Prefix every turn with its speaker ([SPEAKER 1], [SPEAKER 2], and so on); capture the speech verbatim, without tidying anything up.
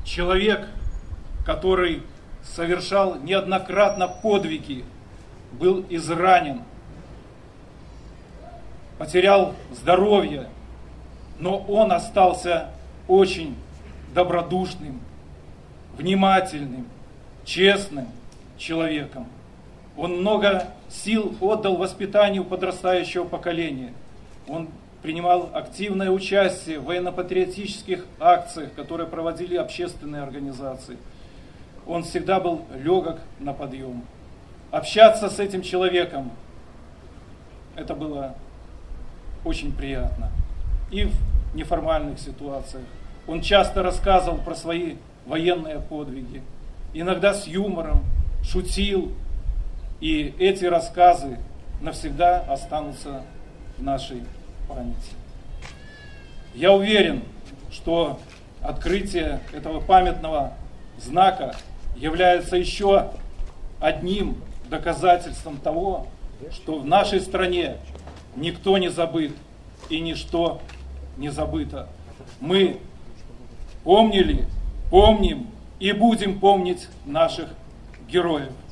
[SPEAKER 1] человек, который совершал неоднократно подвиги, был изранен, потерял здоровье, но он остался очень добродушным, внимательным, честным человеком. Он много сил отдал воспитанию подрастающего поколения. Он принимал активное участие в военно-патриотических акциях, которые проводили общественные организации. Он всегда был легок на подъем. Общаться с этим человеком, это было очень приятно. И в неформальных ситуациях. Он часто рассказывал про свои военные подвиги. Иногда с юмором, шутил. И эти рассказы навсегда останутся в нашей памяти. Я уверен, что открытие этого памятного знака является еще одним доказательством того, что в нашей стране никто не забыт и ничто не забыто. Мы помнили, помним и будем помнить наших героев.